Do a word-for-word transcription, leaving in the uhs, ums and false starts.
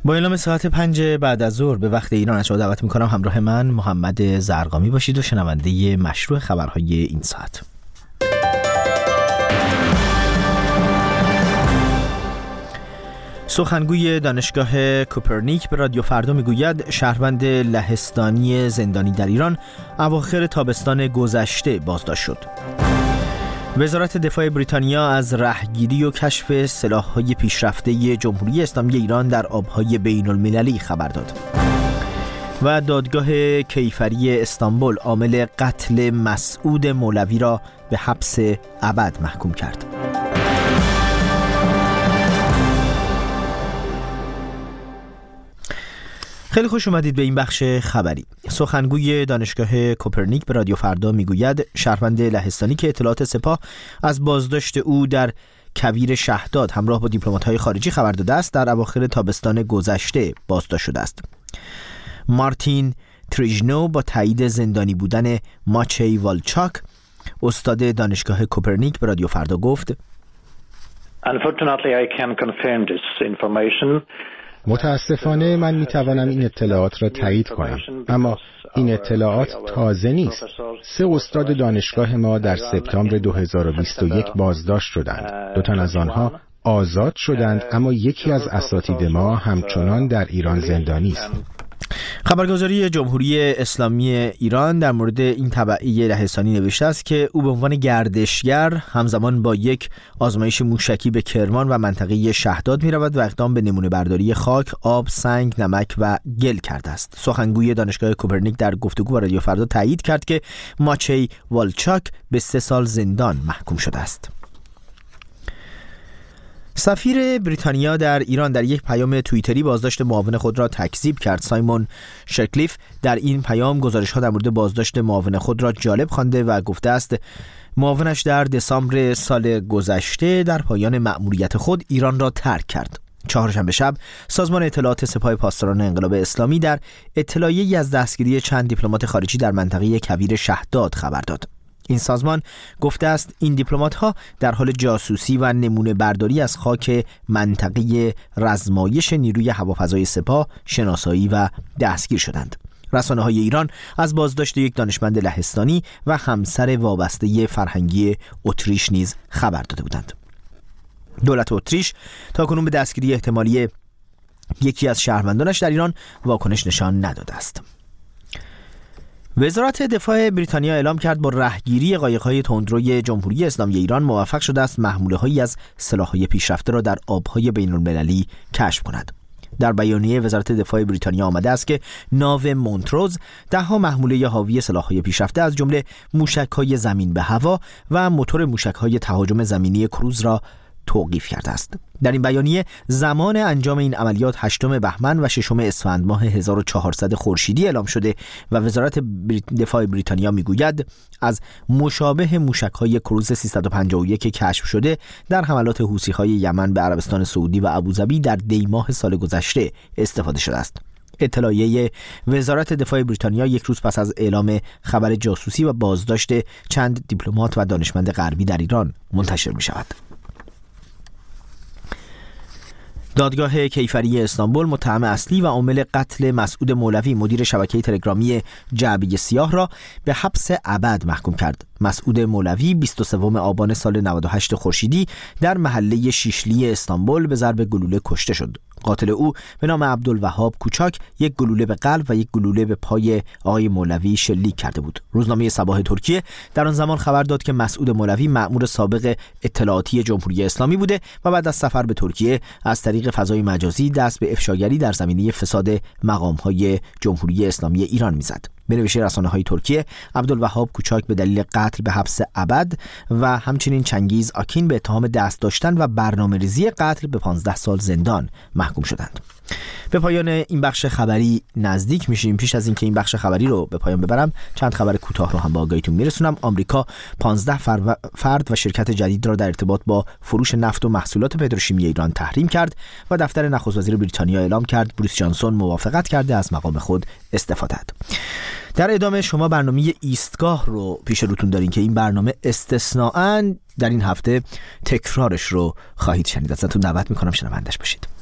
با اعلام ساعت پنج بعد از ظهر به وقت ایران از شما دعوت میکنم همراه من محمد زرقامی باشید و شنونده مشروع خبرهای این ساعت. سخنگوی دانشگاه کوپرنیک به رادیو فردا میگوید شهروند لهستانی زندانی در ایران اواخر تابستان گذشته بازداشت شد. وزارت دفاع بریتانیا از رهگیری و کشف سلاح‌های پیشرفته جمهوری اسلامی ایران در آب‌های بین‌المللی خبر داد. و دادگاه کیفری استانبول عامل قتل مسعود مولوی را به حبس ابد محکوم کرد. خیلی خوش اومدید به این بخش خبری. سخنگوی دانشگاه کوپرنیک به رادیو فردا میگوید شهروند لهستانی که اطلاعات سپاه از بازداشت او در کویر شهداد همراه با دیپلمات‌های خارجی خبر داده است در اواخر تابستان گذشته بازداشت شده است. مارتین تریژنو با تایید زندانی بودن ماچی والچاک استاد دانشگاه کوپرنیک به رادیو فردا گفت Unfortunately I can confirm this information. متاسفانه من میتوانم این اطلاعات را تایید کنم، اما این اطلاعات تازه نیست. سه استاد دانشگاه ما در سپتامبر دو هزار و بیست و یک بازداشت شدند. دو تن از آنها آزاد شدند، اما یکی از اساتید ما همچنان در ایران زندانی است. خبرگزاری جمهوری اسلامی ایران در مورد این تبعی لهستانی نوشته است که او به عنوان گردشگر همزمان با یک آزمایش موشکی به کرمان و منطقه شهداد می رود و اقدام به نمونه برداری خاک، آب، سنگ، نمک و گل کرده است. سخنگوی دانشگاه کوپرنیک در گفتگو با رادیو فردا تایید کرد که ماچی والچاک به سه سال زندان محکوم شده است. سفیر بریتانیا در ایران در یک پیام توییتری بازداشت معاون خود را تکذیب کرد. سایمون شرکلیف در این پیام گزارش‌ها در مورد بازداشت معاون خود را جالب خوانده و گفته است معاونش در دسامبر سال گذشته در پایان مأموریت خود ایران را ترک کرد. چهارشنبه شب سازمان اطلاعات سپاه پاسداران انقلاب اسلامی در اطلاعیه‌ای از دستگیری چند دیپلمات خارجی در منطقه کویر شهداد خبر داد. این سازمان گفته است این دیپلمات‌ها در حال جاسوسی و نمونه برداری از خاک منطقه رزمایش نیروی هوافضای سپاه شناسایی و دستگیر شدند. رسانه‌های ایران از بازداشت یک دانشمند لهستانی و همسر وابسته فرهنگی اتریش نیز خبر داده بودند. دولت اتریش تاکنون به دستگیری احتمالی یکی از شهروندانش در ایران واکنش نشان نداده است. وزارت دفاع بریتانیا اعلام کرد با رهگیری قایق‌های تندروی جمهوری اسلامی ایران موفق شده است محموله‌هایی از سلاح‌های پیشرفته را در آب‌های بین‌المللی کشف کند. در بیانیه وزارت دفاع بریتانیا آمده است که ناو مونتروز ده‌ها محموله حاوی سلاح‌های پیشرفته از جمله موشک‌های زمین به هوا و موتور موشک‌های تهاجم زمینی کروز را توقیف کرده است. در این بیانیه زمان انجام این عملیات هشتم بهمن و ششم اسفند ماه هزار و چهارصد خورشیدی اعلام شده و وزارت دفاع بریتانیا میگوید از مشابه موشک‌های کروز سیصد و پنجاه و یک کشف شده در حملات حوثی‌های یمن به عربستان سعودی و ابوظبی در دی ماه سال گذشته استفاده شده است. اطلاعیه وزارت دفاع بریتانیا یک روز پس از اعلام خبر جاسوسی و بازداشت چند دیپلمات و دانشمند غربی در ایران منتشر می‌شود. دادگاه کیفری استانبول متهم اصلی و عامل قتل مسعود مولوی مدیر شبکه تلگرامی جعبه سیاه را به حبس ابد محکوم کرد. مسعود مولوی بیست و سوم آبان سال نود و هشت خورشیدی در محله شیشلی استانبول به ضرب گلوله کشته شد. قاتل او به نام عبدالوهاب کوچاک یک گلوله به قلب و یک گلوله به پای آقای مولوی شلیک کرده بود. روزنامه صباح ترکیه در آن زمان خبر داد که مسعود مولوی مأمور سابق اطلاعاتی جمهوری اسلامی بوده و بعد از سفر به ترکیه از طریق فضای مجازی دست به افشاگری در زمینه فساد مقام‌های جمهوری اسلامی ایران می‌زد. به نوشته رسانه‌های ترکیه عبدالوهاب کوچاک به دلیل قتل به حبس ابد و همچنین چنگیز آکین به اتهام دست داشتن و برنامه‌ریزی قتل به پانزده سال زندان محکوم شدند. به پایان این بخش خبری نزدیک میشیم. پیش از اینکه این بخش خبری رو به پایان ببرم چند خبر کوتاه رو هم با آگاهیتون میرسونم. آمریکا پانزده فرد و شرکت جدید را در ارتباط با فروش نفت و محصولات پتروشیمی ایران تحریم کرد و دفتر نخست وزیر بریتانیا اعلام کرد بوریس جانسون موافقت کرده از مقام خود استفاده کند. در ادامه شما برنامه ایستگاه رو پیش روتون دارین که این برنامه استثناءً در این هفته تکرارش رو خواهید شنید. ازتون دعوت میکنم شنوندش باشید.